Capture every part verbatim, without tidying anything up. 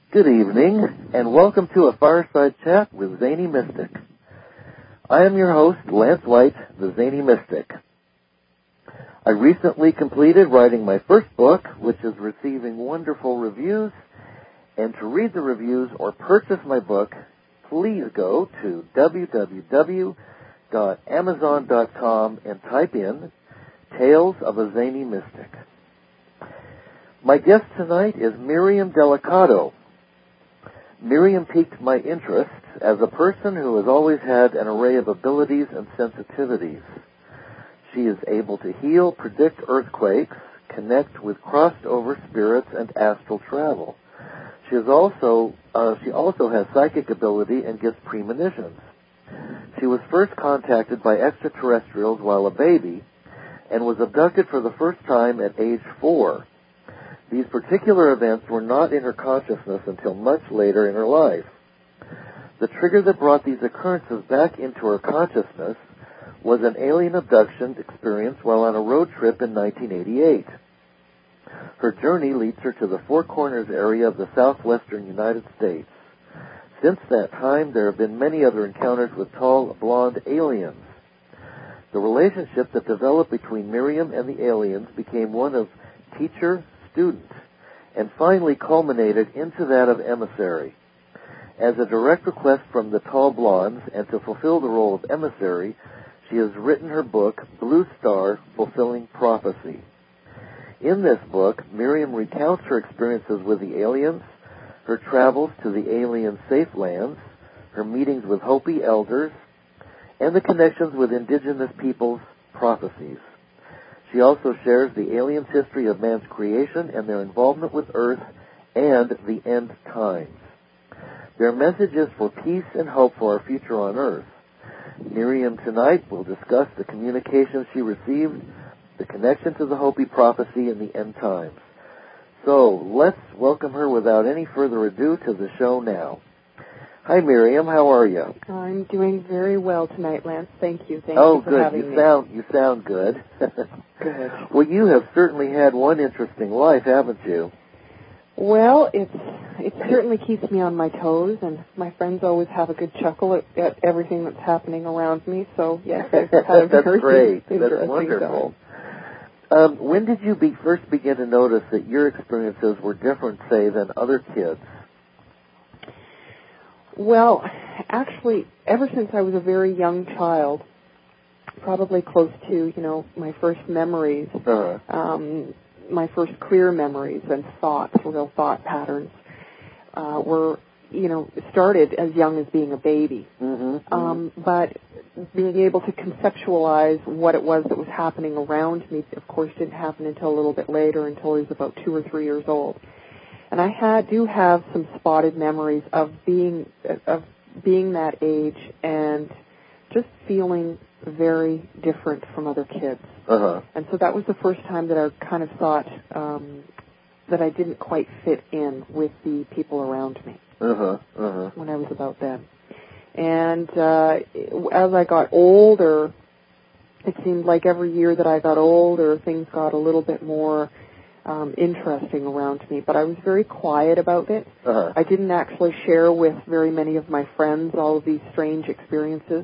Good evening, and welcome to a Fireside Chat with Zany Mystic. I am your host, Lance White, the Zany Mystic. I recently completed writing my first book, which is receiving wonderful reviews, and to read the reviews or purchase my book, please go to w w w dot amazon dot com and type in Tales of a Zany Mystic. My guest tonight is Miriam Delicado. Miriam piqued my interest as a person who has always had an array of abilities and sensitivities. She is able to heal, predict earthquakes, connect with crossed-over spirits, and astral travel. She is also uh, she also has psychic ability and gets premonitions. She was first contacted by extraterrestrials while a baby and was abducted for the first time at age four. These particular events were not in her consciousness until much later in her life. The trigger that brought these occurrences back into her consciousness was an alien abduction experience while on a road trip in nineteen eighty-eight. Her journey leads her to the Four Corners area of the southwestern United States. Since that time, there have been many other encounters with tall, blonde aliens. The relationship that developed between Miriam and the aliens became one of teacher student, and finally culminated into that of emissary. As a direct request from the tall blondes, and to fulfill the role of emissary, she has written her book, Blue Star, Fulfilling Prophecy. In this book, Miriam recounts her experiences with the aliens, her travels to the alien safe lands, her meetings with Hopi elders, and the connections with indigenous peoples' prophecies. She also shares the aliens' history of man's creation and their involvement with Earth and the end times. Their messages for peace and hope for our future on Earth. Miriam tonight will discuss the communications she received, the connection to the Hopi prophecy and the end times. So let's welcome her without any further ado to the show now. Hi, Miriam. How are you? I'm doing very well tonight, Lance. Thank you. Thank oh, you for good. having you me. Sound, you sound good. Good. Well, you have certainly had one interesting life, haven't you? Well, it's it certainly keeps me on my toes, and my friends always have a good chuckle at, at everything that's happening around me. So, yes, I've had a that's very great. interesting That's wonderful. time. Um, when did you be, first begin to notice that your experiences were different, say, than other kids? Well, actually, ever since I was a very young child, probably close to, you know, my first memories, Uh-huh. um, my first clear memories and thoughts, real thought patterns, uh, were, you know, started as young as being a baby. Mm-hmm. Um, but being able to conceptualize what it was that was happening around me, of course, didn't happen until a little bit later, until I was about two or three years old. And I had, do have some spotted memories of being of being that age and just feeling very different from other kids. Uh-huh. And so that was the first time that I kind of thought um, that I didn't quite fit in with the people around me. Uh-huh. Uh-huh. When I was about then. And uh, as I got older, it seemed like every year that I got older, things got a little bit more Um, interesting around me, but I was very quiet about it. Uh-huh. I didn't actually share with very many of my friends all of these strange experiences,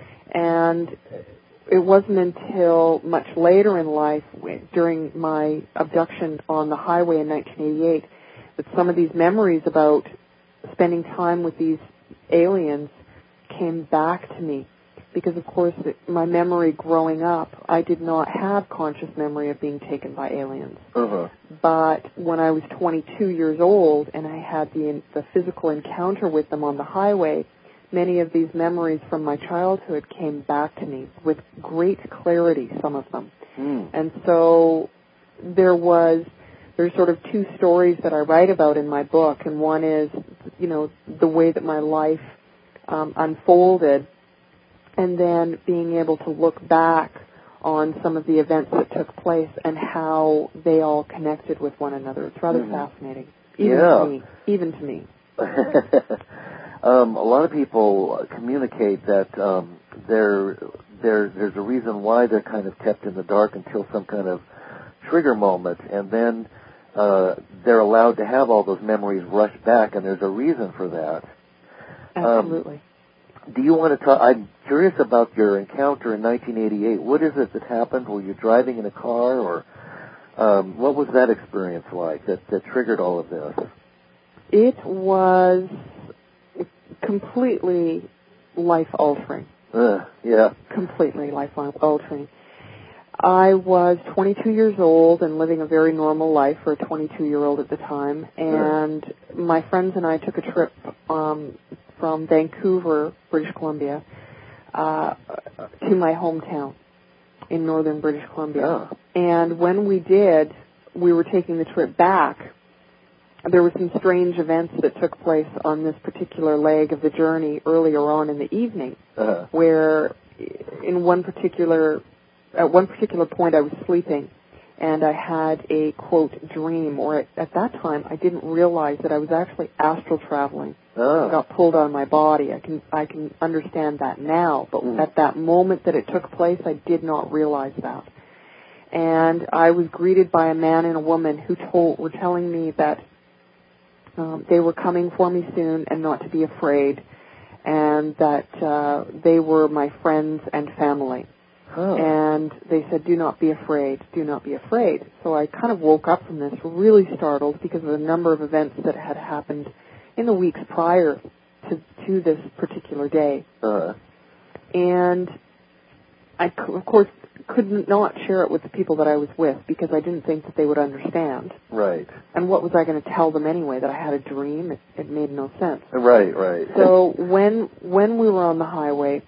and it wasn't until much later in life, during my abduction on the highway in nineteen eighty-eight, that some of these memories about spending time with these aliens came back to me. Because, of course, my memory growing up, I did not have conscious memory of being taken by aliens. Uh-huh. But when I was twenty-two years old and I had the, the physical encounter with them on the highway, many of these memories from my childhood came back to me with great clarity, some of them. Mm. And so there was, there's sort of two stories that I write about in my book, and one is, you know, the way that my life um, unfolded, and then being able to look back on some of the events that took place and how they all connected with one another. It's rather mm-hmm. fascinating, even yeah. to me. Even to me. um, a lot of people communicate that um, there, there, there's a reason why they're kind of kept in the dark until some kind of trigger moment, and then uh, they're allowed to have all those memories rush back, and there's a reason for that. Absolutely. Um, do you want to talk? I'm curious about your encounter in nineteen eighty-eight. What is it that happened? Were you driving in a car, or um, what was that experience like that, that triggered all of this? It was completely life-altering. Uh, yeah. Completely life-altering. I was twenty-two years old and living a very normal life for a twenty-two-year-old at the time, and uh. my friends and I took a trip um, from Vancouver, British Columbia, uh, to my hometown in northern British Columbia. Yeah. And when we did, we were taking the trip back. There were some strange events that took place on this particular leg of the journey earlier on in the evening, uh-huh. where in one particular, at one particular point I was sleeping, and I had a, quote, dream, or at, at that time I didn't realize that I was actually astral traveling. Oh. I got pulled out of my body. I can I can understand that now, but mm. at that moment that it took place, I did not realize that. And I was greeted by a man and a woman who told were telling me that um, they were coming for me soon and not to be afraid, and that uh, they were my friends and family. Oh. And they said, do not be afraid, do not be afraid. So I kind of woke up from this really startled because of the number of events that had happened in the weeks prior to, to this particular day. Uh-huh. And I, of course, could not share it with the people that I was with because I didn't think that they would understand. Right. And what was I going to tell them anyway, that I had a dream? It, it made no sense. Right, right. So when when we were on the highway,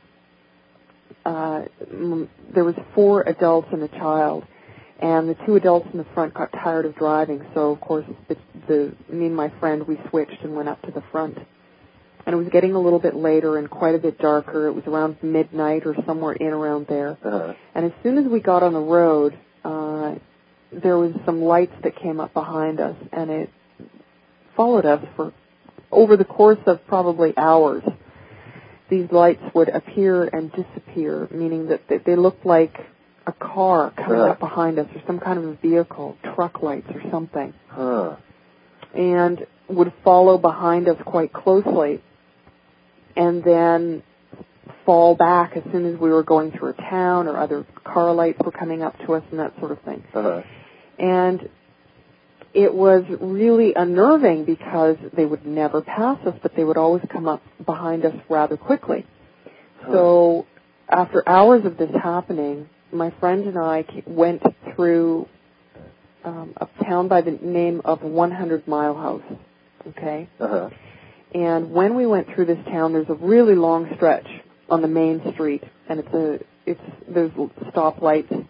uh, there was four adults and a child, and the two adults in the front got tired of driving, so of course the, the me and my friend, we switched and went up to the front. And it was getting a little bit later and quite a bit darker. It was around midnight or somewhere in around there. Uh-huh. And as soon as we got on the road, uh, there was some lights that came up behind us, and it followed us for over the course of probably hours. These lights would appear and disappear, meaning that they looked like a car coming uh-huh. up behind us or some kind of a vehicle, truck lights or something. Huh. And would follow behind us quite closely and then fall back as soon as we were going through a town or other car lights were coming up to us and that sort of thing. Uh-huh. And it was really unnerving because they would never pass us, but they would always come up behind us rather quickly. Huh. So after hours of this happening, my friend and I went through um, a town by the name of one hundred Mile House. Okay? Uh-huh. And when we went through this town, there's a really long stretch on the main street, and it's a it's there's stoplights.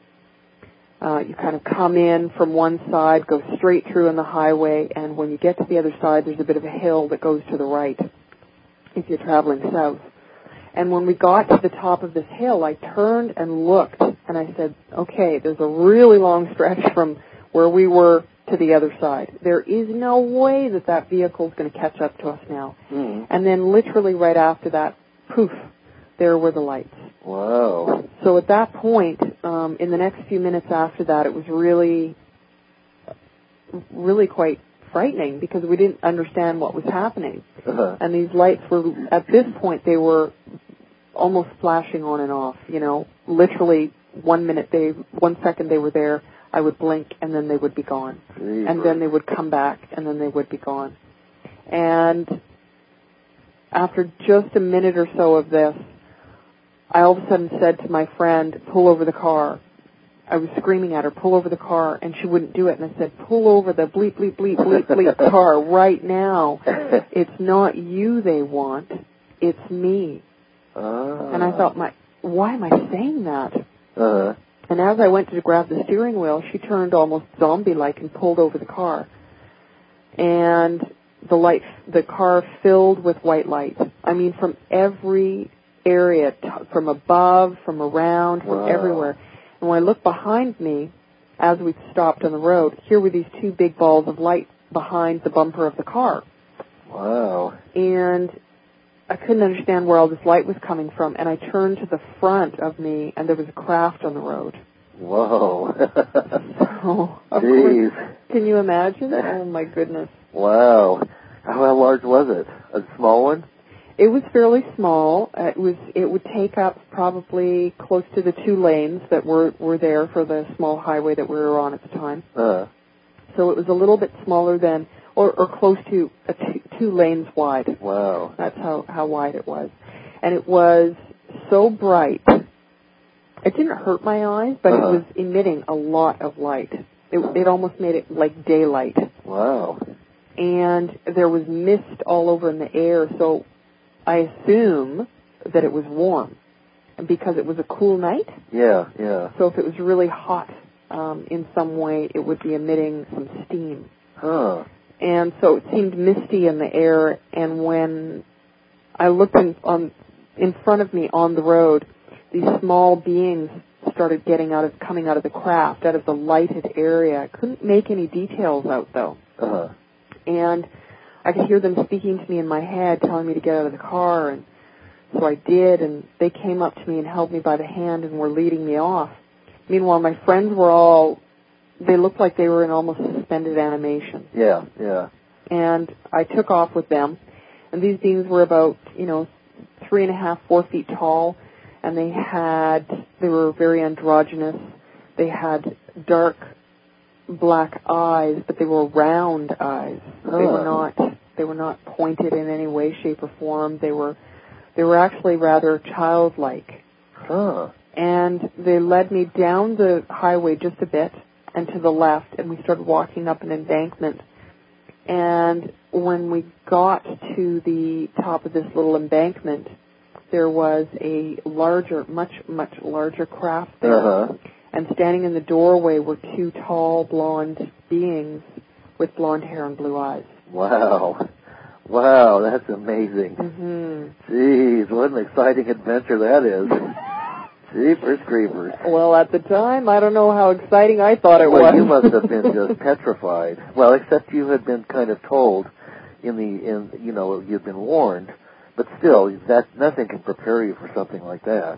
Uh, you kind of come in from one side, go straight through on the highway, and when you get to the other side, there's a bit of a hill that goes to the right if you're traveling south. And when we got to the top of this hill, I turned and looked, and I said, okay, there's a really long stretch from where we were to the other side. There is no way that that vehicle is going to catch up to us now. Mm. And then literally right after that, poof, there were the lights. Wow. So at that point, um, in the next few minutes after that, it was really, really quite frightening because we didn't understand what was happening. Uh-huh. And these lights were, at this point, they were almost flashing on and off, you know, literally one minute they, one second they were there, I would blink and then they would be gone. Jeez. And then they would come back and then they would be gone. And after just a minute or so of this, I all of a sudden said to my friend, pull over the car. I was screaming at her, pull over the car, and she wouldn't do it. And I said, pull over the bleep, bleep, bleep, bleep, bleep car right now. It's not you they want, it's me. Ah. And I thought, my, why am I saying that? Uh-huh. And as I went to grab the steering wheel, she turned almost zombie-like and pulled over the car. And the light, the car filled with white light. I mean, from every area, from above, from around, from wow. everywhere. And when I looked behind me, as we stopped on the road, here were these two big balls of light behind the bumper of the car. Wow. And I couldn't understand where all this light was coming from, and I turned to the front of me, and there was a craft on the road. Whoa. So, of Jeez. course, can you imagine? Oh, my goodness. Wow. How, how large was it? A small one? It was fairly small. Uh, it was. It would take up probably close to the two lanes that were, were there for the small highway that we were on at the time. Uh. So it was a little bit smaller than, or, or close to a two, two lanes wide. Wow. That's how, how wide it was. And it was so bright. It didn't hurt my eyes, but uh-huh. it was emitting a lot of light. It, it almost made it like daylight. Wow. And there was mist all over in the air, so I assume that it was warm because it was a cool night. Yeah, yeah. So if it was really hot um, in some way, it would be emitting some steam. Huh. And so it seemed misty in the air, and when I looked in, on, in front of me on the road, these small beings started getting out of, coming out of the craft, out of the lighted area. I couldn't make any details out, though. Uh-huh. And I could hear them speaking to me in my head, telling me to get out of the car, and so I did, and they came up to me and held me by the hand and were leading me off. Meanwhile, my friends were all, they looked like they were in almost suspended animation. Yeah, yeah. And I took off with them, and these beings were about, you know, three and a half, four feet tall, and they had, they were very androgynous. They had dark black eyes, but they were round eyes. Huh. They were not, they were not pointed in any way, shape, or form. They were, they were actually rather childlike. Huh. And they led me down the highway just a bit and to the left, and we started walking up an embankment. And when we got to the top of this little embankment, there was a larger, much, much larger craft there. Uh-huh. And standing in the doorway were two tall, blonde beings with blonde hair and blue eyes. Wow. Wow, that's amazing. Mm-hmm. Jeez, what an exciting adventure that is. Jeepers creepers. Well, at the time, I don't know how exciting I thought it well, was. you must have been just petrified. Well, except you had been kind of told in the, in you know, you'd been warned. But still, that nothing can prepare you for something like that.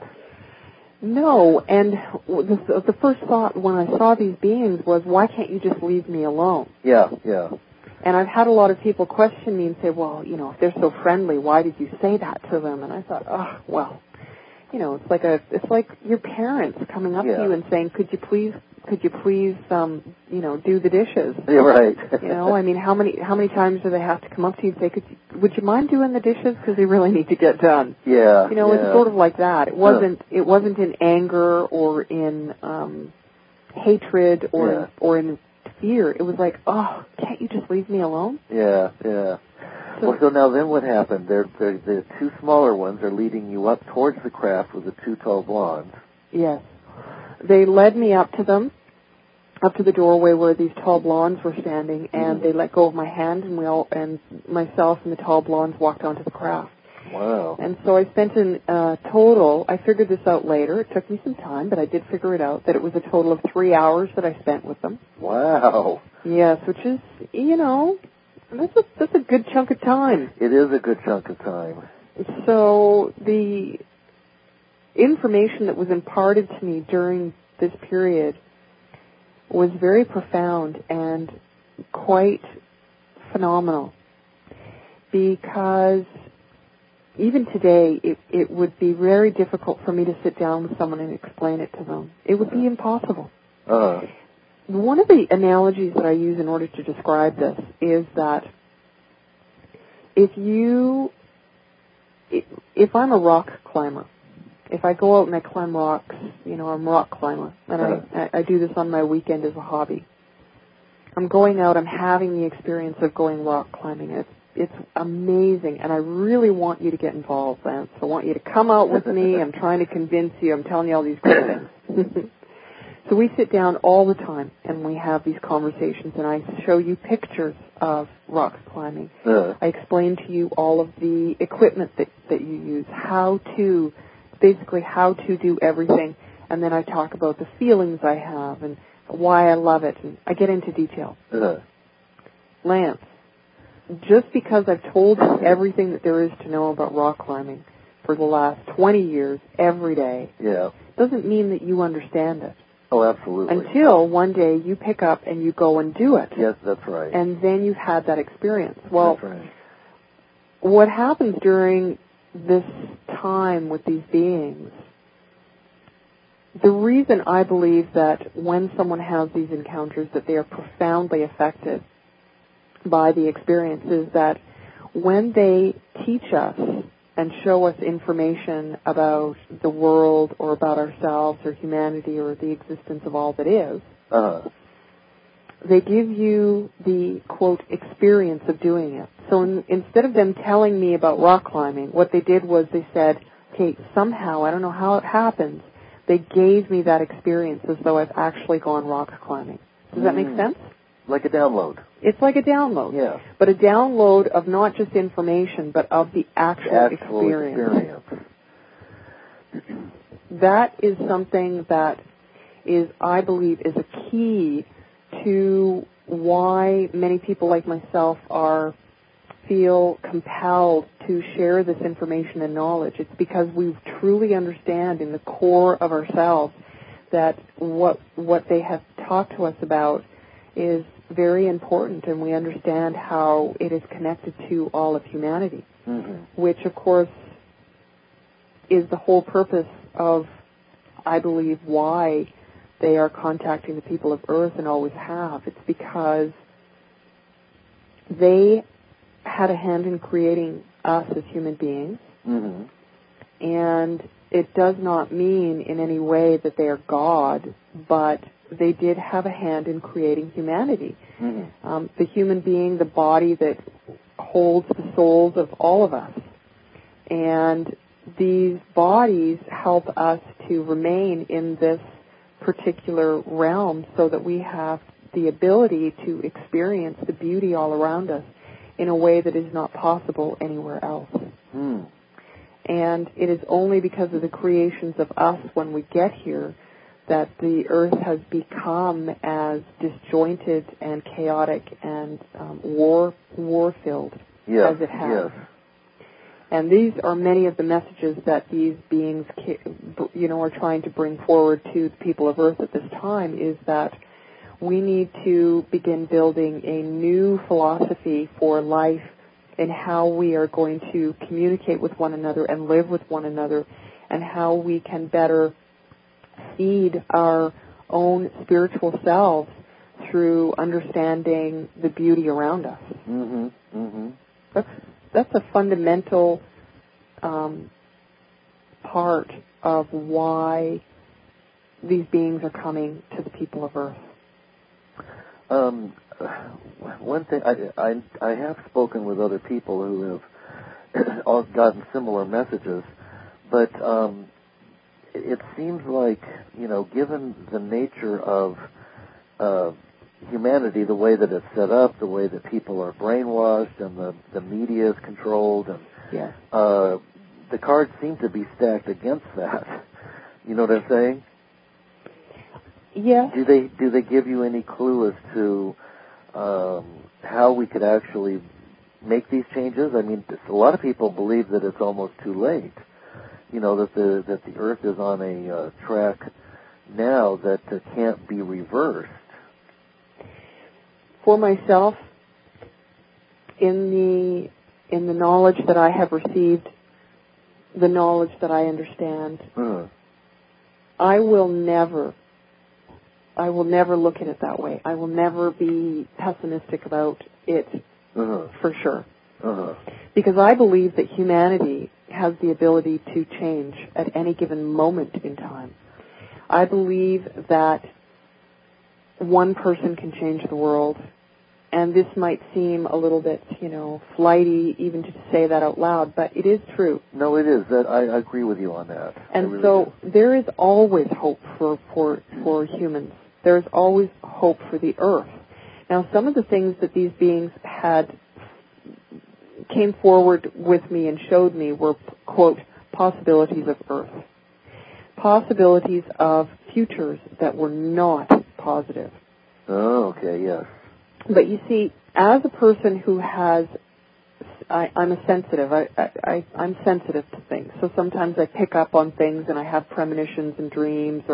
No, and the, the first thought when I saw these beings was, why can't you just leave me alone? Yeah, yeah. And I've had a lot of people question me and say, well, you know, if they're so friendly, why did you say that to them? And I thought, oh, well, you know, it's like a, it's like your parents coming up yeah. to you and saying, could you please, could you please, um, you know, do the dishes? Yeah, right. You know, I mean, how many, how many times do they have to come up to you and say, could you, would you mind doing the dishes because they really need to get done? Yeah. You know, yeah. it's sort of like that. It wasn't, huh. it wasn't in anger or in um, hatred or yeah. in, or in fear. It was like, oh, can't you just leave me alone? Yeah, yeah. So, well, so now then what happened? They're, they're, the two smaller ones are leading you up towards the craft with the two tall blondes. Yes. They led me up to them, up to the doorway where these tall blondes were standing, and mm. they let go of my hand, and we all, and myself and the tall blondes walked onto the craft. Wow. And so I spent in uh, total, I figured this out later, it took me some time, but I did figure it out, that it was a total of three hours that I spent with them. Wow. Yes, which is, you know, that's a, that's a good chunk of time. It is a good chunk of time. So the information that was imparted to me during this period was very profound and quite phenomenal, because even today it, it would be very difficult for me to sit down with someone and explain it to them. It would be impossible. Uh-huh. One of the analogies that I use in order to describe this is that if you, if I'm a rock climber, if I go out and I climb rocks, you know, I'm a rock climber, and I, I do this on my weekend as a hobby. I'm going out, I'm having the experience of going rock climbing. It's, it's amazing, and I really want you to get involved, Lance. I want you to come out with me. I'm trying to convince you. I'm telling you all these great things. So we sit down all the time, and we have these conversations, and I show you pictures of rock climbing. Uh. I explain to you all of the equipment that, that you use, how to, basically how to do everything, and then I talk about the feelings I have and why I love it, and I get into detail. Uh. Lance, just because I've told you everything that there is to know about rock climbing for the last twenty years, every day, yeah. doesn't mean that you understand it. Oh, absolutely. Until one day you pick up and you go and do it. Yes, that's right. And then you've had that experience. Well, that's right. What happens during this time with these beings, the reason I believe that when someone has these encounters that they are profoundly affected by the experience is that when they teach us and show us information about the world or about ourselves or humanity or the existence of all that is, uh-huh. they give you the, quote, experience of doing it. So in, instead of them telling me about rock climbing, what they did was they said, okay, somehow, I don't know how it happens, they gave me that experience as though I've actually gone rock climbing. Does mm. that make sense? Like a download. It's like a download. Yeah. But a download of not just information, but of the actual, the actual experience. experience. That is something that is, I believe, is a key to why many people like myself are feel compelled to share this information and knowledge. It's because we truly understand in the core of ourselves that what what they have talked to us about is very important, and we understand how it is connected to all of humanity, mm-hmm. which, of course, is the whole purpose of, I believe, why they are contacting the people of Earth and always have. It's because they had a hand in creating us as human beings, mm-hmm. and it does not mean in any way that they are God, but they did have a hand in creating humanity. Mm-hmm. Um, the human being, the body that holds the souls of all of us. And these bodies help us to remain in this particular realm so that we have the ability to experience the beauty all around us in a way that is not possible anywhere else. Mm. And it is only because of the creations of us when we get here that the earth has become as disjointed and chaotic and um, war war filled yes, as it has. Yes. And these are many of the messages that these beings, you know, are trying to bring forward to the people of Earth at this time, is that we need to begin building a new philosophy for life and how we are going to communicate with one another and live with one another, and how we can better feed our own spiritual selves through understanding the beauty around us. Mm-hmm. Mm-hmm. That's that's a fundamental um, part of why these beings are coming to the people of Earth. Um, one thing, I, I, I have spoken with other people who have all gotten similar messages, but um, it seems like, you know, given the nature of uh, humanity, the way that it's set up, the way that people are brainwashed and the, the media is controlled, and yeah. uh, the cards seem to be stacked against that. You know what I'm saying? Yes. Do they do they give you any clue as to um, how we could actually make these changes? I mean, a lot of people believe that it's almost too late. You know, that the that the Earth is on a uh, track now that uh, can't be reversed. For myself, in the in the knowledge that I have received, the knowledge that I understand, uh-huh. I will never, I will never look at it that way. I will never be pessimistic about it, uh-huh. for sure. Uh-huh. Because I believe that humanity has the ability to change at any given moment in time. I believe that one person can change the world, and this might seem a little bit, you know, flighty even to say that out loud, but it is true. No, it is. That I, I agree with you on that. And really so do. there is always hope for, for for humans. There is always hope for the Earth. Now, some of the things that these beings had came forward with me and showed me were, quote, possibilities of Earth. Possibilities of futures that were not positive. Oh, okay, yes. But you see, as a person who has, I, I'm a sensitive, I, I, I'm sensitive to things. So sometimes I pick up on things and I have premonitions and dreams or,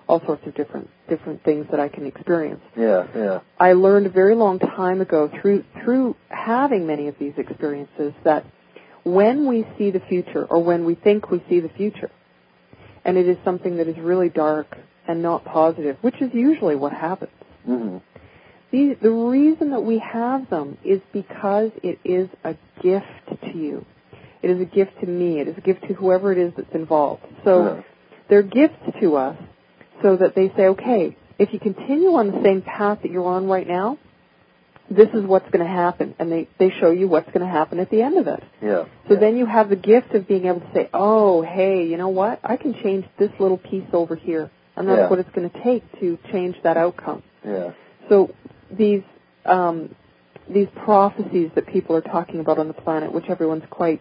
all sorts of different different things that I can experience. Yeah, yeah. I learned a very long time ago through through having many of these experiences that when we see the future, or when we think we see the future, and it is something that is really dark and not positive, which is usually what happens, mm-hmm. the, the reason that we have them is because it is a gift to you. It is a gift to me. It is a gift to whoever it is that's involved. So uh-huh. they're gifts to us so that they say, okay, if you continue on the same path that you're on right now, this is what's going to happen. And they, they show you what's going to happen at the end of it. Yeah. So yeah. then you have the gift of being able to say, oh, hey, you know what? I can change this little piece over here. And that's yeah. what it's going to take to change that outcome. Yeah. So these um, these prophecies that people are talking about on the planet, which everyone's quite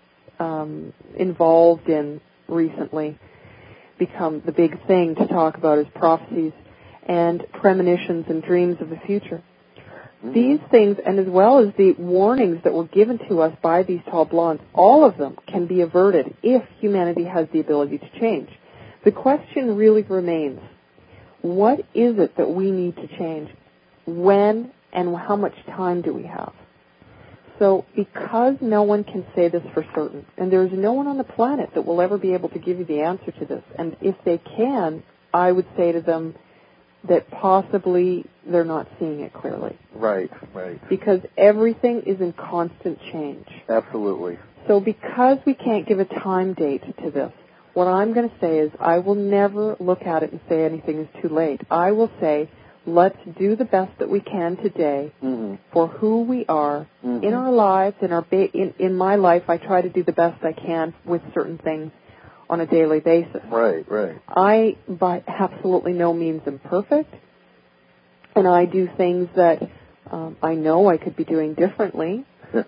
um, involved in recently, become the big thing to talk about as prophecies and premonitions and dreams of the future. Mm-hmm. These things, and as well as the warnings that were given to us by these tall blondes, all of them can be averted if humanity has the ability to change. The question really remains, what is it that we need to change? When and how much time do we have? So because no one can say this for certain, and there is no one on the planet that will ever be able to give you the answer to this, and if they can, I would say to them that possibly they're not seeing it clearly. Right, right. Because everything is in constant change. Absolutely. So because we can't give a time date to this, what I'm going to say is I will never look at it and say anything is too late. I will say, let's do the best that we can today mm-hmm. for who we are mm-hmm. in our lives. In our ba- in, in my life, I try to do the best I can with certain things on a daily basis. Right, right. I, by absolutely no means, am perfect, and I do things that um, I know I could be doing differently.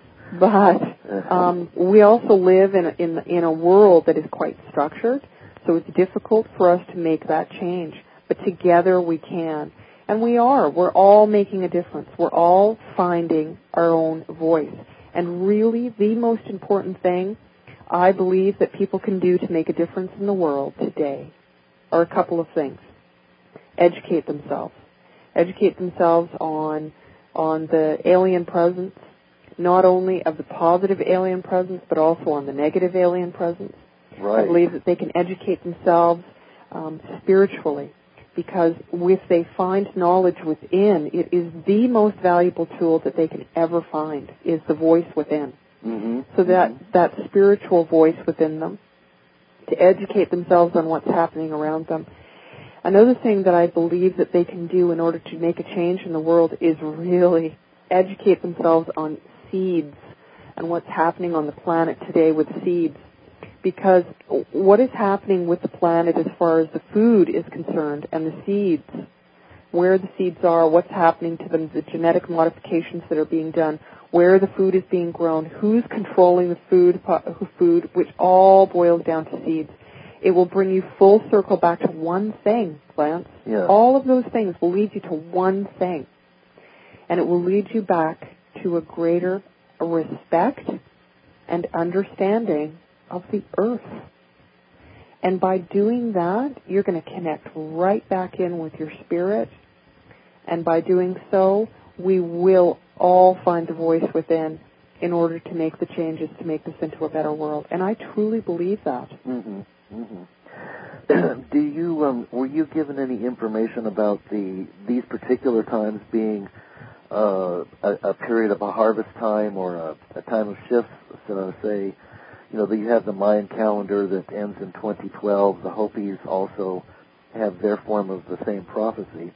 But um, we also live in a, in in a world that is quite structured, so it's difficult for us to make that change. But together we can, and we are. We're all making a difference. We're all finding our own voice. And really, the most important thing I believe that people can do to make a difference in the world today are a couple of things. Educate themselves. Educate themselves on on the alien presence, not only of the positive alien presence, but also on the negative alien presence. Right. I believe that they can educate themselves um, spiritually, because if they find knowledge within, it is the most valuable tool that they can ever find, is the voice within. Mm-hmm. So that, mm-hmm. that spiritual voice within them, to educate themselves on what's happening around them. Another thing that I believe that they can do in order to make a change in the world is really educate themselves on seeds and what's happening on the planet today with seeds. Because what is happening with the planet as far as the food is concerned and the seeds, where the seeds are, what's happening to them, the genetic modifications that are being done, where the food is being grown, who's controlling the food, food, which all boils down to seeds. It will bring you full circle back to one thing, Lance. Yeah. All of those things will lead you to one thing. And it will lead you back to a greater respect and understanding of the earth. And by doing that, you're going to connect right back in with your spirit. And by doing so, we will all find the voice within in order to make the changes to make this into a better world. And I truly believe that. Mm-hmm. Mm-hmm. Do you um, were you given any information about the these particular times being uh, a, a period of a harvest time or a, a time of shifts? So say, you know, that you have the Mayan calendar that ends in twenty twelve. The Hopis also have their form of the same prophecy.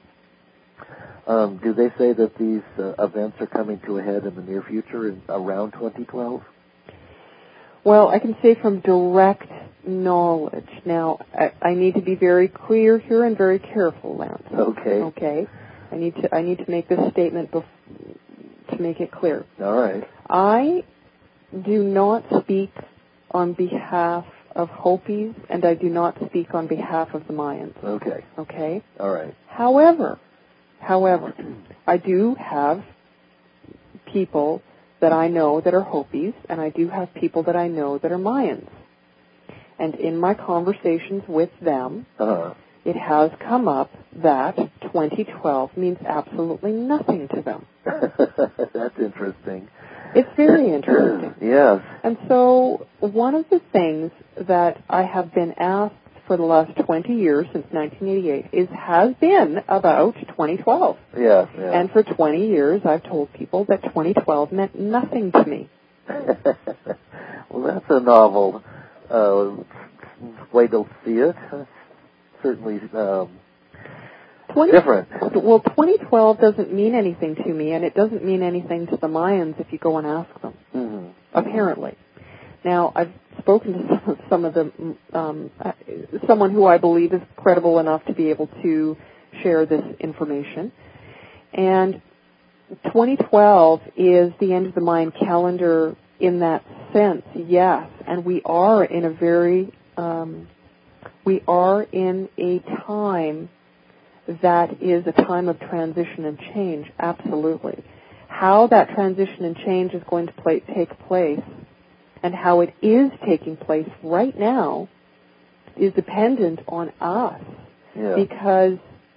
Um, do they say that these uh, events are coming to a head in the near future, in, around twenty twelve? Well, I can say from direct knowledge. Now, I, I need to be very clear here and very careful, Lance. Okay. Okay. I need to I need to make this statement bef- to make it clear. All right. I do not speak on behalf of Hopis, and I do not speak on behalf of the Mayans. Okay. Okay? All right. However, however, I do have people that I know that are Hopis, and I do have people that I know that are Mayans. And in my conversations with them, uh-huh. it has come up that twenty twelve means absolutely nothing to them. That's interesting. It's very interesting. Yes. And so one of the things that I have been asked for the last twenty years, since nineteen eighty-eight, is has been about twenty twelve. Yeah, yeah. And for twenty years, I've told people that twenty twelve meant nothing to me. Well, that's a novel uh, way to see it. Certainly um, twenty, different. Well, twenty twelve doesn't mean anything to me, and it doesn't mean anything to the Mayans if you go and ask them, mm-hmm. apparently. Now, I've spoken to some of the, um, uh, someone who I believe is credible enough to be able to share this information, and twenty twelve is the end of the Mayan calendar in that sense, yes, and we are in a very, um, we are in a time that is a time of transition and change, absolutely. How that transition and change is going to play, take place and how it is taking place right now is dependent on us. Yeah. Because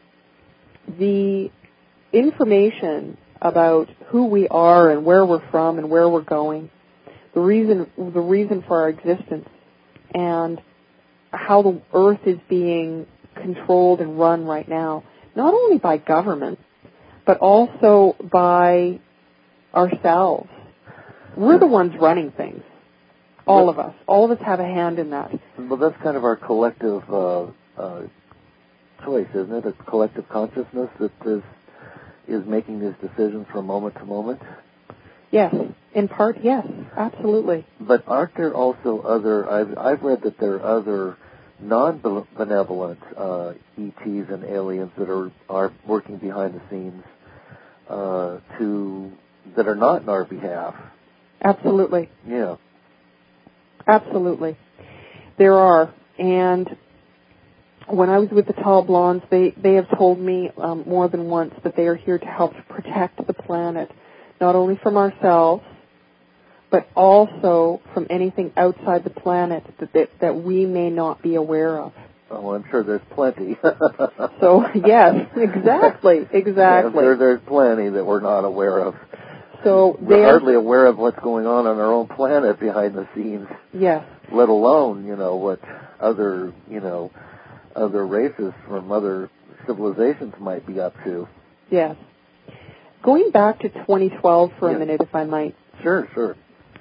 the information about who we are and where we're from and where we're going, the reason the reason for our existence, and how the earth is being controlled and run right now, not only by government, but also by ourselves. We're the ones running things. All of us. All of us have a hand in that. Well, that's kind of our collective uh, uh, choice, isn't it? A collective consciousness that is, is making these decisions from moment to moment? Yes. In part, yes. Absolutely. But aren't there also other... I've, I've read that there are other non-benevolent uh, E Ts and aliens that are, are working behind the scenes uh, to that are not in our behalf. Absolutely. Yeah. Absolutely. There are. And when I was with the Tall Blondes, they, they have told me um, more than once that they are here to help protect the planet, not only from ourselves, but also from anything outside the planet that, that, that we may not be aware of. Oh, I'm sure there's plenty. So, yes, exactly, exactly. Yeah, I'm sure there's plenty that we're not aware of. So we're hardly aware of what's going on on our own planet behind the scenes. Yes. Let alone, you know, what other, you know, other races from other civilizations might be up to. Yes. Going back to twenty twelve for yeah. a minute, if I might. Sure, sure.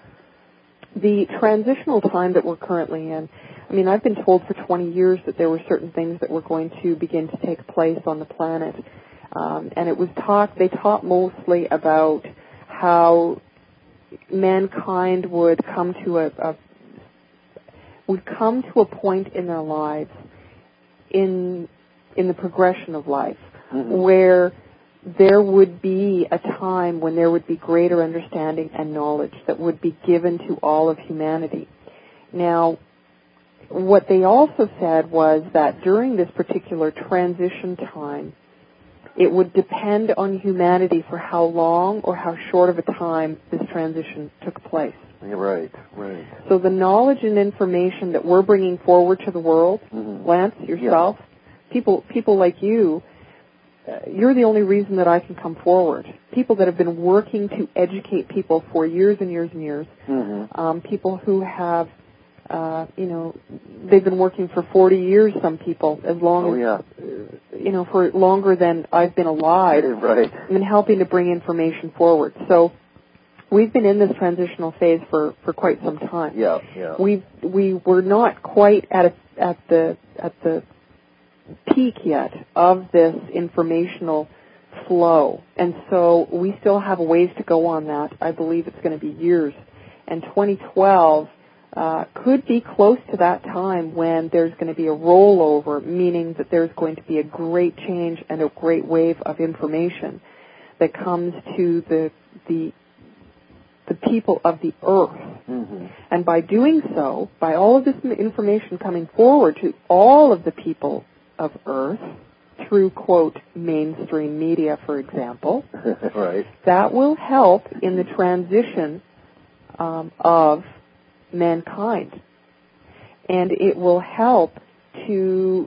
The transitional time that we're currently in, I mean, I've been told for twenty years that there were certain things that were going to begin to take place on the planet. Um, and it was talk, they taught mostly about how mankind would come to a, a would come to a point in their lives in in the progression of life mm-hmm. where there would be a time when there would be greater understanding and knowledge that would be given to all of humanity. Now, what they also said was that during this particular transition time, it would depend on humanity for how long or how short of a time this transition took place. Right, right. So the knowledge and information that we're bringing forward to the world, mm-hmm. Lance, yourself, yeah. people, people like you, uh, you're the only reason that I can come forward. People that have been working to educate people for years and years and years. Mm-hmm. Um, people who have, uh, you know, they've been working for forty years, some people, as long oh, as, yeah. uh, you know, for longer than I've been alive. Right. And helping to bring information forward. So we've been in this transitional phase for, for quite some time. Yeah, yeah. We we were not quite at a, at the at the peak yet of this informational flow, and so we still have a ways to go on that. I believe it's going to be years, and twenty twelve uh, could be close to that time when there's going to be a rollover, meaning that there's going to be a great change and a great wave of information that comes to the the the people of the earth. Mm-hmm. And by doing so, by all of this information coming forward to all of the people of earth, through, quote, mainstream media, for example, right. that will help in the transition um, of mankind. And it will help to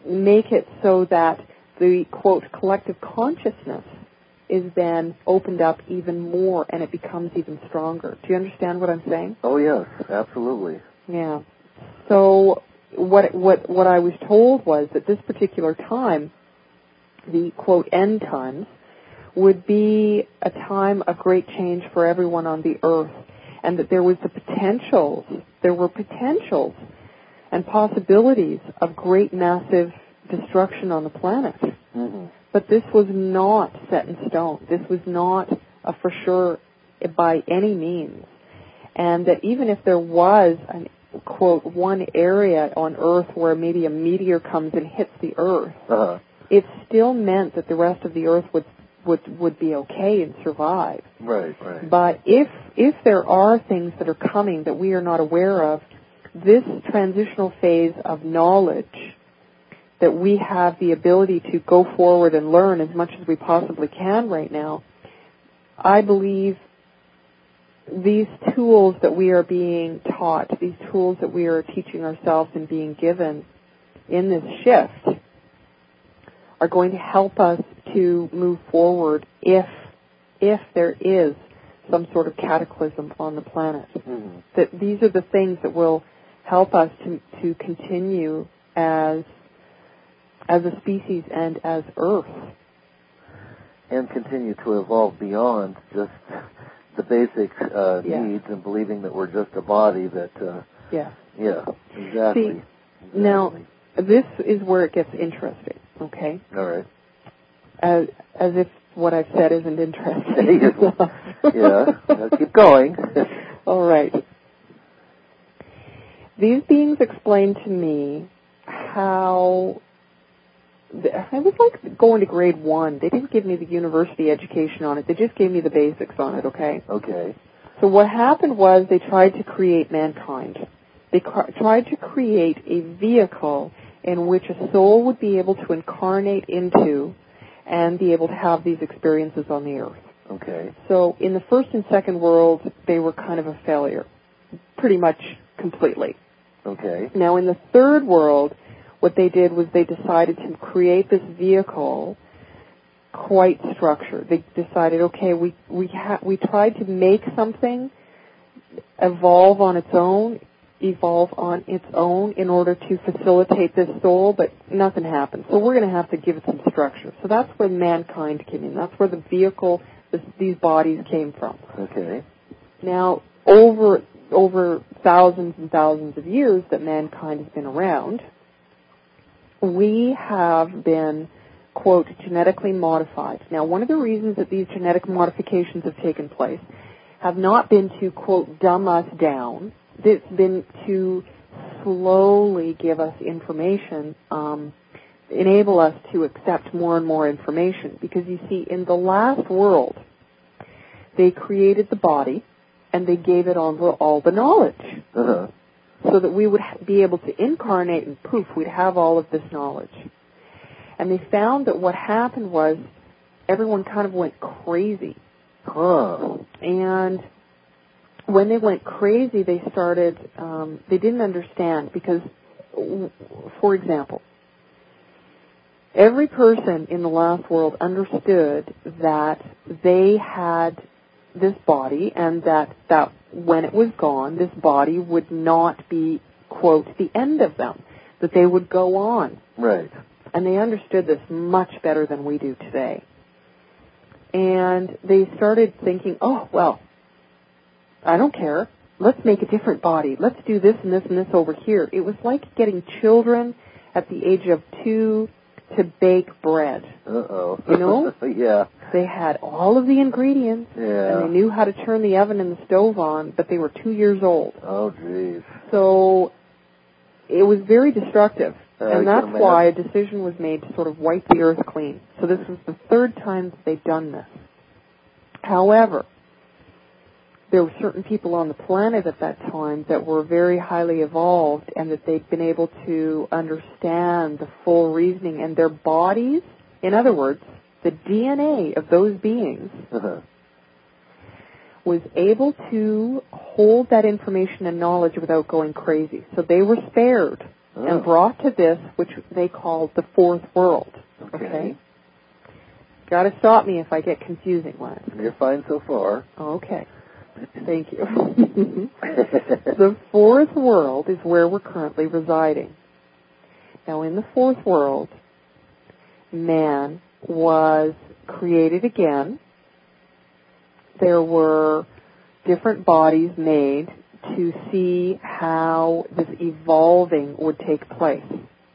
make it so that the, quote, collective consciousness is then opened up even more and it becomes even stronger. Do you understand what I'm saying? Oh, yes, absolutely. Yeah. So what what what I was told was that this particular time, the, quote, end times, would be a time of great change for everyone on the earth, and that there was the potentials, there were potentials and possibilities of great massive destruction on the planet. Mm-hmm. But this was not set in stone. This was not a for sure by any means. And that even if there was, an, quote, one area on Earth where maybe a meteor comes and hits the Earth, uh-huh. it still meant that the rest of the Earth would would would be okay and survive. Right, right. But if if there are things that are coming that we are not aware of, this transitional phase of knowledge that we have the ability to go forward and learn as much as we possibly can right now, I believe these tools that we are being taught, these tools that we are teaching ourselves and being given in this shift are going to help us to move forward if if there is some sort of cataclysm on the planet. Mm-hmm. That these are the things that will help us to, to continue as as a species and as Earth. And continue to evolve beyond just the basic uh, yeah. needs and believing that we're just a body that, uh, yeah. yeah, exactly. See, exactly. Now, this is where it gets interesting, okay? All right. As, as if what I've said isn't interesting. yeah, now keep going. All right. These beings explained to me how... I was like going to grade one. They didn't give me the university education on it. They just gave me the basics on it, okay? Okay. So what happened was they tried to create mankind. They cr- tried to create a vehicle in which a soul would be able to incarnate into and be able to have these experiences on the earth. Okay. So in the first and second world, they were kind of a failure, pretty much completely. Okay. Now in the third world, what they did was they decided to create this vehicle quite structured. They decided, okay, we we ha- we tried to make something evolve on its own, evolve on its own in order to facilitate this soul, but nothing happened. So we're going to have to give it some structure. So that's where mankind came in. That's where the vehicle, this, these bodies came from. Okay. Now, over over thousands and thousands of years that mankind has been around, we have been, quote, genetically modified. Now, one of the reasons that these genetic modifications have taken place have not been to, quote, dumb us down. It's been to slowly give us information, um, enable us to accept more and more information. Because, you see, in the last world, they created the body and they gave it all the, all the knowledge. Uh-huh. So that we would be able to incarnate and poof, we'd have all of this knowledge. And they found that what happened was everyone kind of went crazy. Huh. And when they went crazy, they started, um, they didn't understand because, for example, every person in the last world understood that they had this body and that, that when it was gone, this body would not be, quote, the end of them, that they would go on. Right. And they understood this much better than we do today. And they started thinking, oh, well, I don't care. Let's make a different body. Let's do this and this and this over here. It was like getting children at the age of two to bake bread. Uh-oh. You know? Yeah. They had all of the ingredients, yeah. and they knew how to turn the oven and the stove on, but they were two years old. Oh, jeez. So it was very destructive. Uh, and that's why a decision was made to sort of wipe the earth clean. So this was the third time that they've done this. However, there were certain people on the planet at that time that were very highly evolved and that they'd been able to understand the full reasoning, and their bodies, in other words, the D N A of those beings, uh-huh. was able to hold that information and knowledge without going crazy. So they were spared. oh. and brought to this, which they call the fourth world. Okay. okay? Got to stop me if I get confusing, Lance. You're fine so far. Okay. Thank you. The fourth world is where we're currently residing. Now, in the fourth world, man was created again. There were different bodies made to see how this evolving would take place.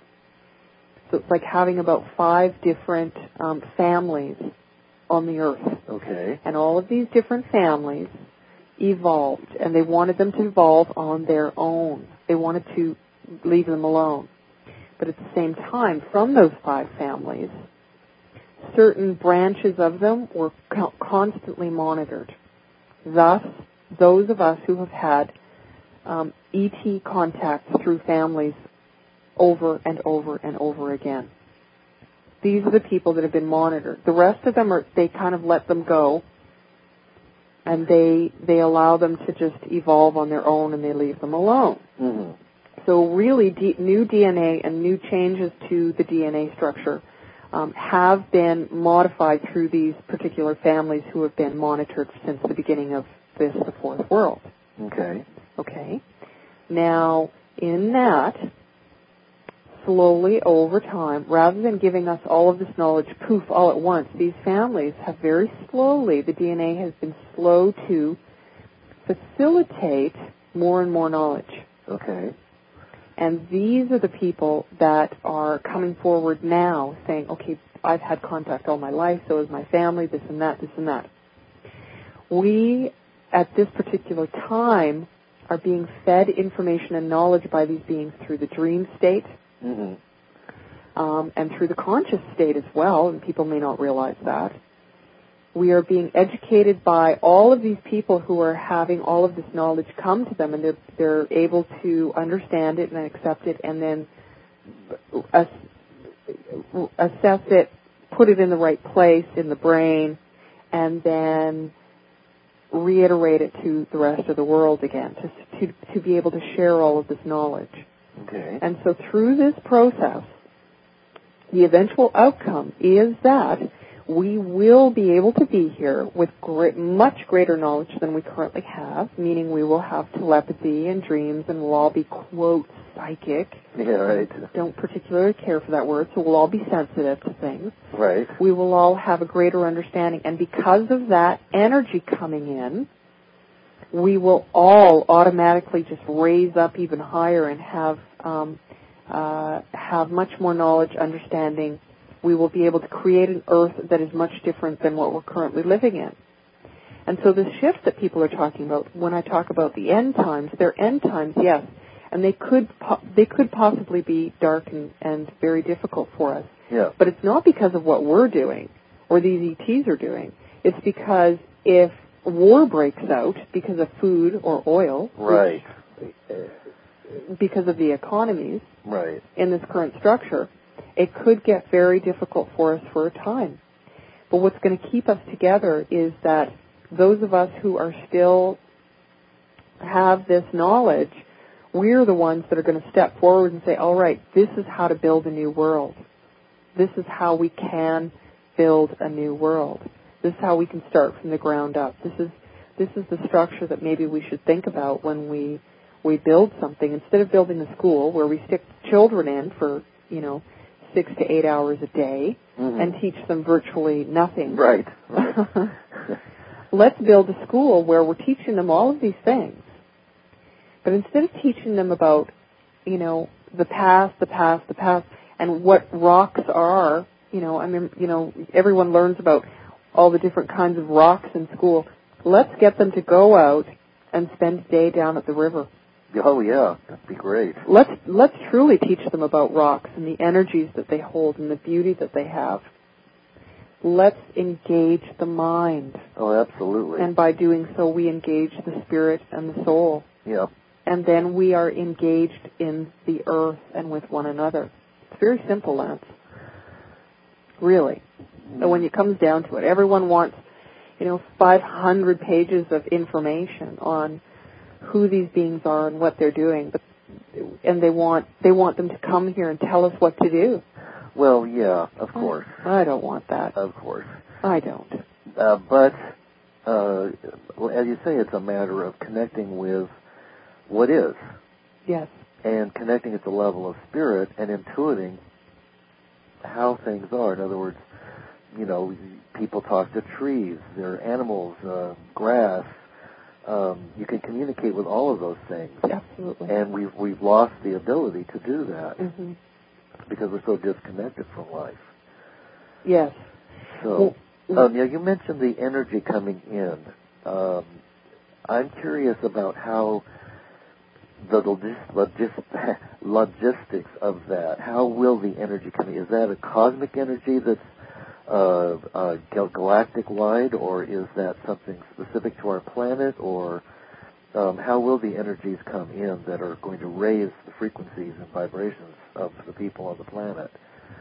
So it's like having about five different um, families on the earth. Okay. And all of these different families evolved, and they wanted them to evolve on their own. They wanted to leave them alone. But at the same time, from those five families, certain branches of them were co- constantly monitored. Thus, those of us who have had um, E T contacts through families over and over and over again. These are the people that have been monitored. The rest of them, are they kind of let them go, and they they allow them to just evolve on their own, and they leave them alone. Mm-hmm. So really, D- new D N A and new changes to the D N A structure um, have been modified through these particular families who have been monitored since the beginning of this, the fourth world. Okay. Okay. Now, in that, slowly over time, rather than giving us all of this knowledge, poof, all at once, these families have very slowly, the D N A has been slow to facilitate more and more knowledge. Okay. And these are the people that are coming forward now saying, okay, I've had contact all my life, so has my family, this and that, this and that. We, at this particular time, are being fed information and knowledge by these beings through the dream state, mm-hmm. um, and through the conscious state as well, and people may not realize that. We are being educated by all of these people who are having all of this knowledge come to them, and they're, they're able to understand it and accept it, and then ass- assess it, put it in the right place in the brain, and then reiterate it to the rest of the world again, to, to, to be able to share all of this knowledge. Okay. And so through this process, the eventual outcome is that we will be able to be here with great, much greater knowledge than we currently have, meaning we will have telepathy and dreams, and we'll all be, quote, psychic. Yeah, right. Don't particularly care for that word, so we'll all be sensitive to things. Right. We will all have a greater understanding, and because of that energy coming in, we will all automatically just raise up even higher and have um, uh, have much more knowledge, understanding. We will be able to create an earth that is much different than what we're currently living in. And so the shift that people are talking about, when I talk about the end times, they're end times, yes, and they could po- they could possibly be dark and, and very difficult for us. Yeah. But it's not because of what we're doing or these E Ts are doing. It's because if war breaks out because of food or oil, right, which, uh, because of the economies right. in this current structure, it could get very difficult for us for a time. But what's going to keep us together is that those of us who are still have this knowledge, we're the ones that are going to step forward and say, all right, this is how to build a new world. This is how we can build a new world. This is how we can start from the ground up. This is this is the structure that maybe we should think about when we we build something. Instead of building a school where we stick children in for, you know, six to eight hours a day mm-hmm. and teach them virtually nothing. Right. right. Let's build a school where we're teaching them all of these things. But instead of teaching them about, you know, the past, the past, the past, and what rocks are, you know, I mean, you know, everyone learns about all the different kinds of rocks in school. Let's get them to go out and spend a day down at the river. Oh, yeah. That'd be great. Let's let's truly teach them about rocks and the energies that they hold and the beauty that they have. Let's engage the mind. Oh, absolutely. And by doing so, we engage the spirit and the soul. Yeah. And then we are engaged in the earth and with one another. It's very simple, Lance. Really. So when it comes down to it, everyone wants, you know, five hundred pages of information on who these beings are and what they're doing. But and they want they want them to come here and tell us what to do. Well, yeah, of course. I, I don't want that. Of course. I don't. Uh, but uh, as you say, it's a matter of connecting with what is. Yes. And connecting at the level of spirit and intuiting how things are. In other words, you know, people talk to trees, there are animals, uh, grass. Um, you can communicate with all of those things. Absolutely. And we've, we've lost the ability to do that mm-hmm. because we're so disconnected from life. Yes. So, well, um, yeah, you mentioned the energy coming in. Um, I'm curious about how the logis- logis- logistics of that. How will the energy come in? Is that a cosmic energy that's uh, uh, gal- galactic-wide, or is that something specific to our planet, or um, how will the energies come in that are going to raise the frequencies and vibrations of the people on the planet?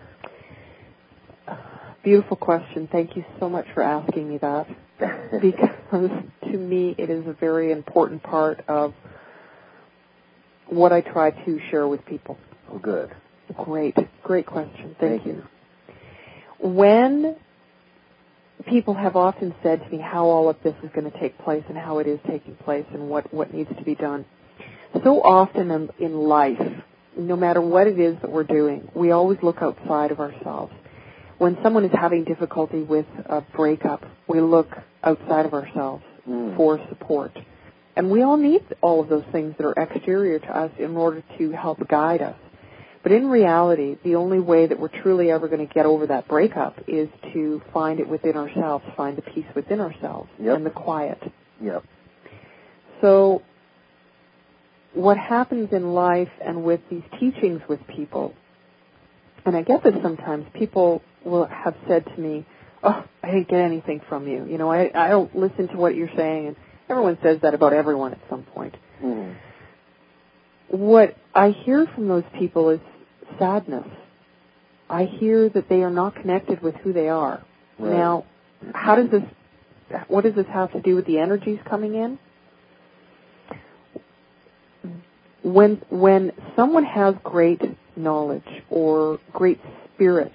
Beautiful question. Thank you so much for asking me that, because to me it is a very important part of what I try to share with people. Oh, good. Great. Great question. Thank, Thank you. you. When people have often said to me how all of this is going to take place and how it is taking place and what, what needs to be done, so often in, in life, no matter what it is that we're doing, we always look outside of ourselves. When someone is having difficulty with a breakup, we look outside of ourselves mm. for support. And we all need all of those things that are exterior to us in order to help guide us. But in reality, the only way that we're truly ever going to get over that breakup is to find it within ourselves, find the peace within ourselves, yep. and the quiet. Yep. So what happens in life and with these teachings with people, and I get this sometimes, people will have said to me, oh, I didn't get anything from you. You know, I, I don't listen to what you're saying. And everyone says that about everyone at some point. Mm. What I hear from those people is sadness. I hear that they are not connected with who they are. Right. Now, how does this, what does this have to do with the energies coming in? When, when someone has great knowledge or great spirit,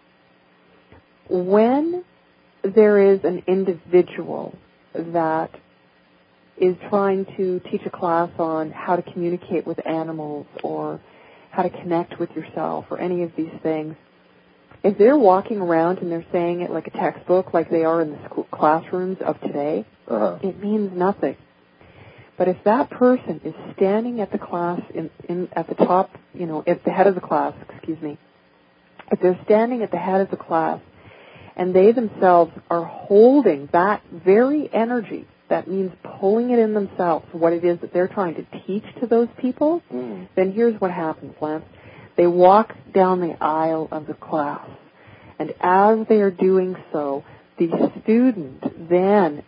when there is an individual that is trying to teach a class on how to communicate with animals or how to connect with yourself or any of these things, if they're walking around and they're saying it like a textbook, like they are in the school classrooms of today, uh-huh. it means nothing. But if that person is standing at the class, in, in at the top, you know, at the head of the class, excuse me, if they're standing at the head of the class and they themselves are holding that very energy, that means pulling it in themselves, what it is that they're trying to teach to those people, mm. then here's what happens, Lance. They walk down the aisle of the class, and as they are doing so, the student then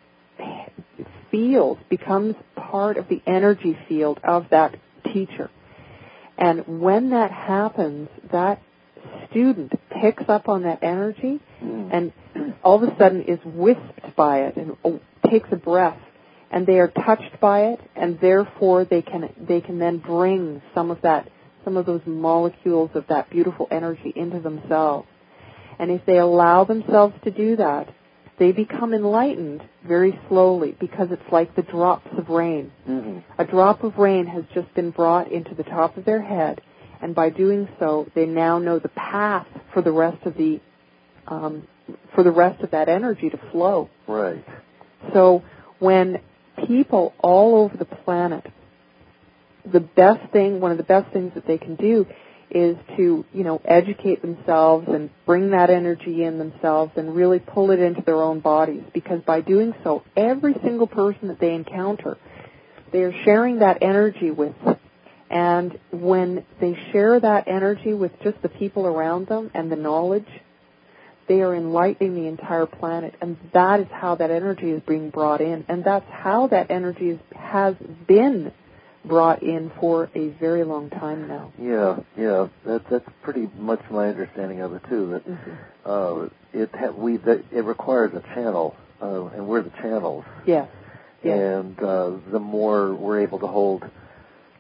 feels, becomes part of the energy field of that teacher. And when that happens, that student picks up on that energy mm. and all of a sudden is whisked by it and oh, takes a breath, and they are touched by it, and therefore they can they can then bring some of that some of those molecules of that beautiful energy into themselves. And if they allow themselves to do that, they become enlightened very slowly, because it's like the drops of rain. Mm-hmm. A drop of rain has just been brought into the top of their head, and by doing so, they now know the path for the rest of the um, for the rest of that energy to flow. Right. So when people all over the planet, the best thing, one of the best things that they can do is to, you know, educate themselves and bring that energy in themselves and really pull it into their own bodies, because by doing so, every single person that they encounter, they are sharing that energy with. And when they share that energy with just the people around them and the knowledge, they are enlightening the entire planet, and that is how that energy is being brought in, and that's how that energy is, has been brought in for a very long time now. Yeah, yeah, that's that's pretty much my understanding of it too. That mm-hmm. uh, it ha- we that it requires a channel, uh, and we're the channels. Yes. yes. And uh, the more we're able to hold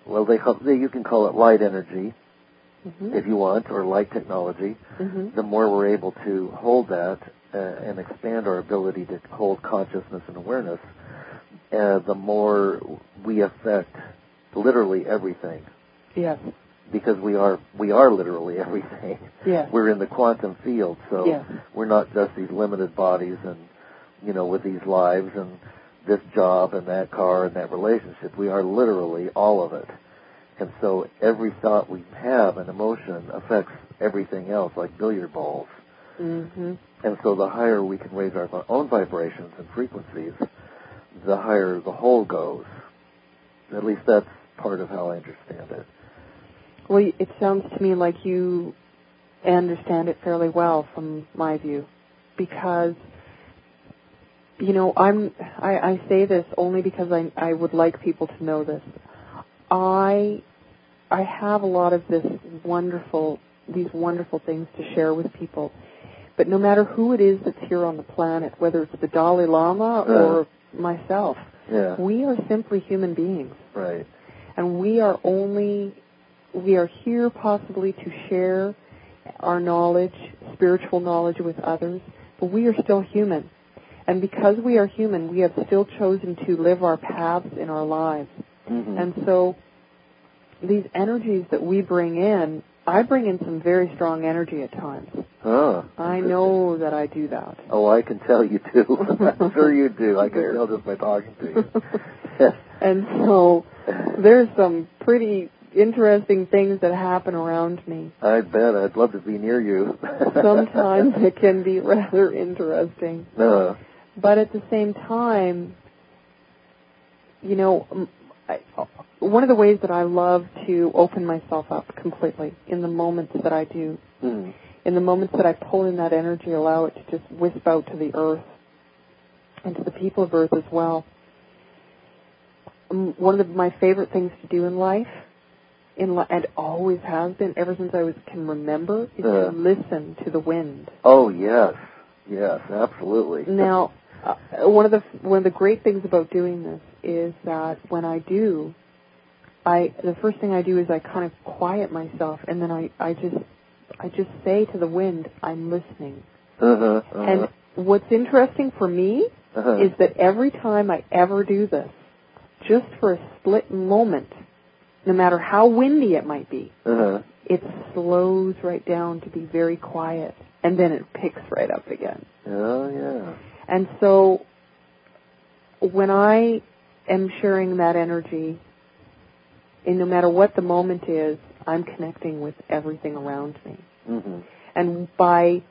well, they, call, they you can call it light energy, mm-hmm. if you want, or light technology. Mm-hmm. The more we're able to hold that uh, and expand our ability to hold consciousness and awareness, uh, the more we affect literally everything. Yes. Because we are we are literally everything. Yes. We're in the quantum field, so yes. we're not just these limited bodies and, you know, with these lives and this job and that car and that relationship. We are literally all of it. And so every thought we have and emotion affects everything else, like billiard balls. Mm-hmm. And so the higher we can raise our own vibrations and frequencies, the higher the whole goes. At least that's part of how I understand it. Well, it sounds to me like you understand it fairly well from my view, because, you know, I'm, I, I say this only because I, I would like people to know this. I, I have a lot of this wonderful, these wonderful things to share with people, but no matter who it is that's here on the planet, whether it's the Dalai Lama or uh, myself, yeah. we are simply human beings. Right. And we are only... We are here possibly to share our knowledge, spiritual knowledge with others, but we are still human. And because we are human, we have still chosen to live our paths in our lives. Mm-hmm. And so these energies that we bring in, I bring in some very strong energy at times. Oh, I know that I do that. Oh, I can tell you do. I'm sure you do. I can tell just by talking to you. And so there's some pretty interesting things that happen around me. I bet. I'd love to be near you. Sometimes it can be rather interesting. Uh. But at the same time, you know, I, one of the ways that I love to open myself up completely in the moments that I do, mm. in the moments that I pull in that energy, allow it to just wisp out to the earth and to the people of earth as well. One of the, my favorite things to do in life, In, and always has been ever since I was can remember, is uh, to listen to the wind. Oh yes, yes, absolutely. Now, uh, one of the one of the great things about doing this is that when I do, I the first thing I do is I kind of quiet myself, and then I, I just I just say to the wind, I'm listening. Uh-huh, uh-huh. And what's interesting for me uh-huh. is that every time I ever do this, just for a split moment, no matter how windy it might be, uh-huh. it slows right down to be very quiet, and then it picks right up again. Oh, yeah. And so when I am sharing that energy, and no matter what the moment is, I'm connecting with everything around me. Mm-hmm. And by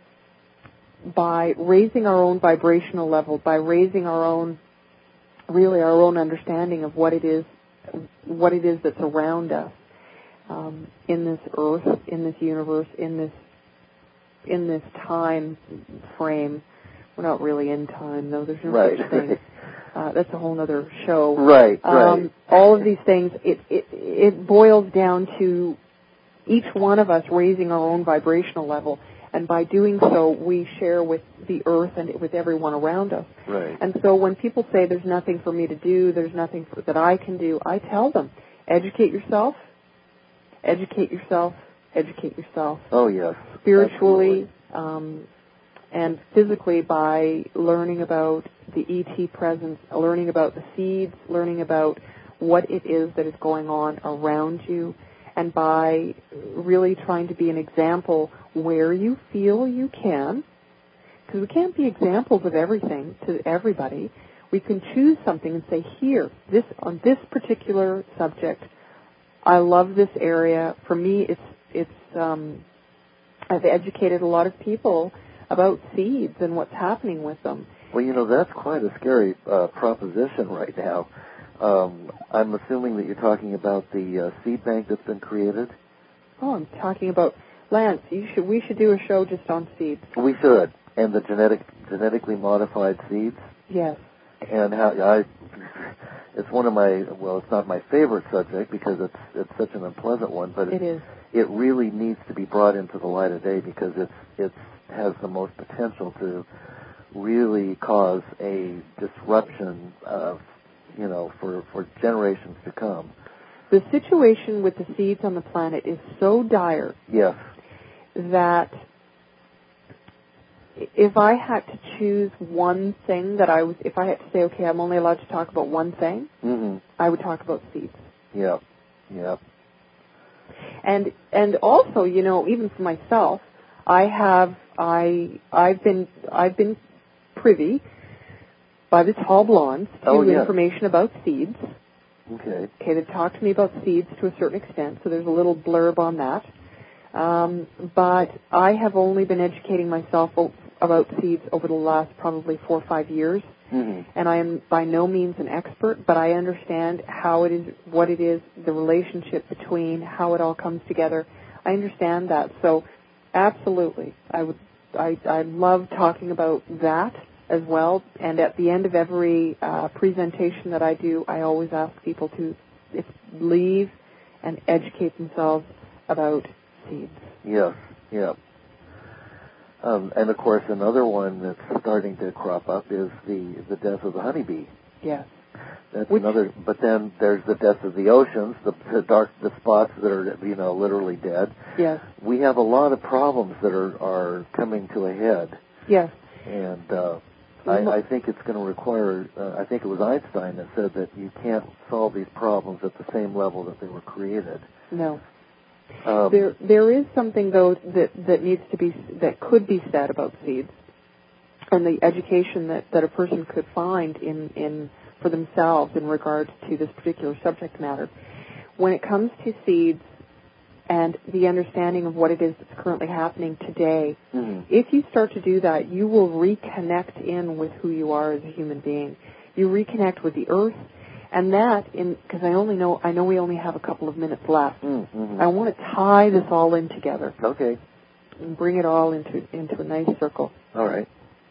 by raising our own vibrational level, by raising our own, really our own understanding of what it is what it is that's around us um, in this earth, in this universe, in this in this time frame. We're not really in time, though. There's no right. such thing. Uh, that's a whole other show. Right, um, right. All of these things, it, it it boils down to each one of us raising our own vibrational level, and by doing so, we share with the earth and with everyone around us. Right. And so when people say there's nothing for me to do, there's nothing for, that I can do, I tell them, educate yourself, educate yourself, educate yourself. Oh, yes. Spiritually um, and physically by learning about the E T presence, learning about the seeds, learning about what it is that is going on around you, and by really trying to be an example where you feel you can, because we can't be examples of everything to everybody. We can choose something and say, here, this on this particular subject, I love this area. For me, it's it's. Um, I've educated a lot of people about seeds and what's happening with them. Well, you know, that's quite a scary uh, proposition right now. Um, I'm assuming that you're talking about the uh, seed bank that's been created. Oh, I'm talking about Lance. You should. We should do a show just on seeds. We should, and the genetic, genetically modified seeds. Yes. And how I, it's one of my. Well, it's not my favorite subject because it's it's such an unpleasant one, but it, it is. It really needs to be brought into the light of day because it's it's has the most potential to really cause a disruption of, you know, for, for generations to come. The situation with the seeds on the planet is so dire Yes. that if I had to choose one thing that I was, if I had to say, okay, I'm only allowed to talk about one thing, Mm-hmm. I would talk about seeds. Yeah. Yeah. And and also, you know, even for myself, I have I I've been I've been privy by the Tall Blondes to Oh, yeah. information about seeds. Okay. Okay, they've talked to me about seeds to a certain extent, so there's a little blurb on that. Um, but I have only been educating myself o- about seeds over the last probably four or five years. Mm-hmm. And I am by no means an expert, but I understand how it is, what it is, the relationship between, how it all comes together. I understand that. So absolutely, I would, I, I love talking about that as well. And at the end of every uh, presentation that I do, I always ask people to if, leave and educate themselves about seeds. Yes. Yeah. Um, and of course, another one that's starting to crop up is the the death of the honeybee. Yes. That's Which, another. But then there's the death of the oceans, the, the dark, the spots that are you know literally dead. yes. We have a lot of problems that are are coming to a head. Yes. And uh, I, I think it's going to require. Uh, I think it was Einstein that said that you can't solve these problems at the same level that they were created. No. Um, There, there is something though that that needs to be that could be said about seeds, and the education that, that a person could find in, in for themselves in regards to this particular subject matter. When it comes to seeds and the understanding of what it is that's currently happening today, mm-hmm. if you start to do that, you will reconnect in with who you are as a human being. You reconnect with the earth. And that, in because I only know, I know we only have a couple of minutes left. Mm-hmm. I want to tie this all in together. Okay. And bring it all into into a nice circle. All right.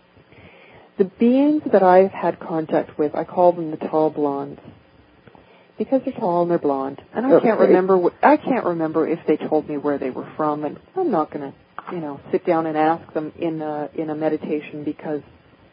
The beings that I've had contact with, I call them the Tall Blondes, because they're tall and they're blonde. And I Okay. can't remember. What, I can't remember if they told me where they were from, and I'm not going to, you know, sit down and ask them in a, in a meditation because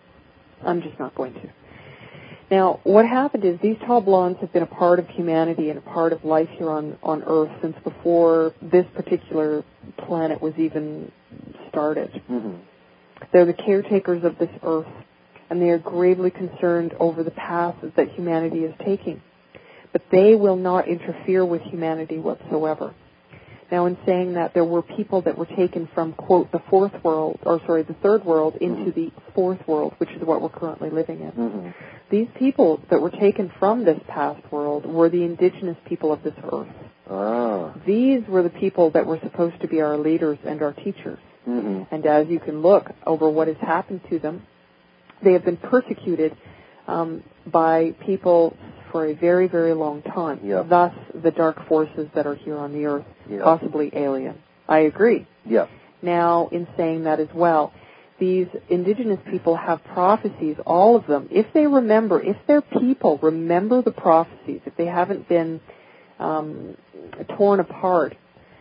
I'm just not going to. Now, what happened is these tall blondes have been a part of humanity and a part of life here on, on Earth since before this particular planet was even started. Mm-hmm. They're the caretakers of this Earth, and they are gravely concerned over the path that humanity is taking. But they will not interfere with humanity whatsoever. Now, in saying that, there were people that were taken from, quote, the fourth world, or sorry, the third world into mm-hmm. the fourth world, which is what we're currently living in. Mm-hmm. These people that were taken from this past world were the indigenous people of this earth. Ah. These were the people that were supposed to be our leaders and our teachers. Mm-hmm. And as you can look over what has happened to them, they have been persecuted um, by people for a very, very long time. Yep. Thus, the dark forces that are here on the earth, yep. possibly alien. I agree. Yeah. Now, in saying that as well, these indigenous people have prophecies, all of them. If they remember, if their people remember the prophecies, if they haven't been um, torn apart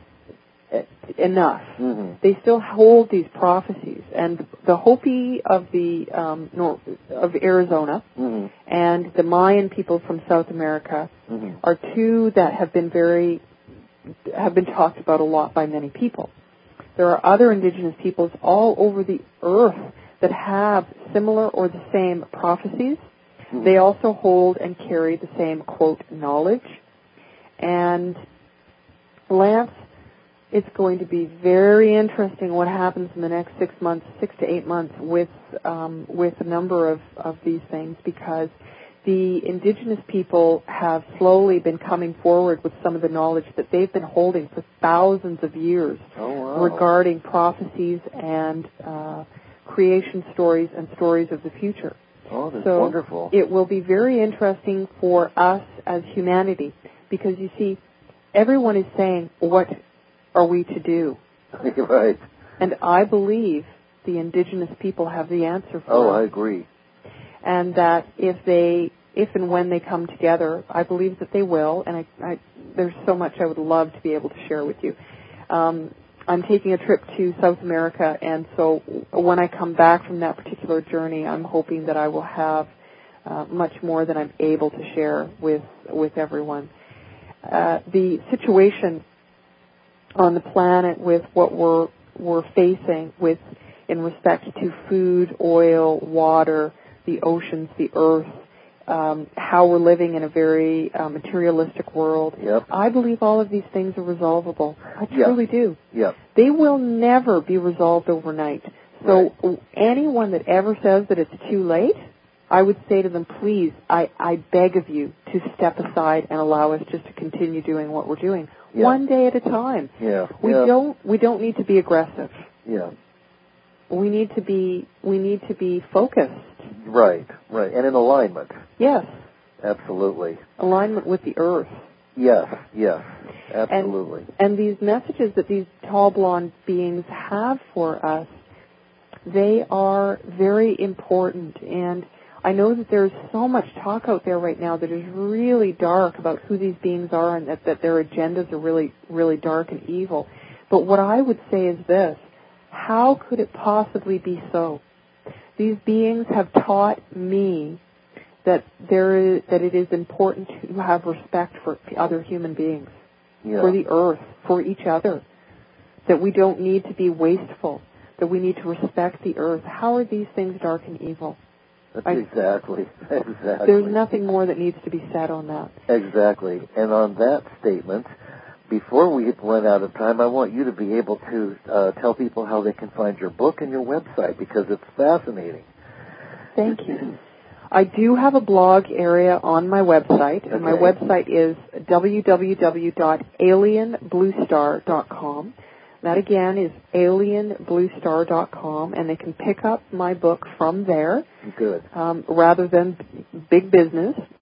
enough, mm-hmm. they still hold these prophecies. And the Hopi of the um, North, of Arizona mm-hmm. and the Mayan people from South America mm-hmm. are two that have been very have been talked about a lot by many people. There are other indigenous peoples all over the earth that have similar or the same prophecies. Mm-hmm. They also hold and carry the same, quote, knowledge. And Lance, it's going to be very interesting what happens in the next six months, six to eight months with um, with a number of, of these things, because the indigenous people have slowly been coming forward with some of the knowledge that they've been holding for thousands of years oh, wow. regarding prophecies and uh, creation stories and stories of the future. Oh, that's so wonderful. It will be very interesting for us as humanity, because you see, everyone is saying, what are we to do? Right. And I believe the indigenous people have the answer for Oh, us. I agree. And that if they, if and when they come together, I believe that they will. And I, I, there's so much I would love to be able to share with you. Um, I'm taking a trip to South America, and so when I come back from that particular journey, I'm hoping that I will have uh, much more than I'm able to share with with everyone. uh, the situation on the planet with what we're we're facing with in respect to food, oil, water, the oceans, the earth, um, how we're living in a very uh, materialistic world. Yep. I believe all of these things are resolvable. I truly yep. do. Yep. They will never be resolved overnight. So right. anyone that ever says that it's too late, I would say to them, please, I, I beg of you to step aside and allow us just to continue doing what we're doing. Yeah. One day at a time. Yeah. We yeah. don't we don't need to be aggressive. Yeah. We need to be we need to be focused. Right, right. And in alignment. Yes. Absolutely. Alignment with the earth. Yes, yes. Absolutely. And, and these messages that these tall blonde beings have for us, they are very important. And I know that there's so much talk out there right now that is really dark about who these beings are and that, that their agendas are really, really dark and evil. But what I would say is this: how could it possibly be so? These beings have taught me that there is, that it is important to have respect for other human beings, yeah. for the earth, for each other, that we don't need to be wasteful, that we need to respect the earth. How are these things dark and evil? That's I, exactly, exactly. There's nothing more that needs to be said on that. Exactly. And on that statement, before we run out of time, I want you to be able to uh, tell people how they can find your book and your website, because it's fascinating. Thank you. I do have a blog area on my website, and okay. my website is w w w dot alien blue star dot com. That, again, is alien blue star dot com, and they can pick up my book from there. Good. Um, rather than big business.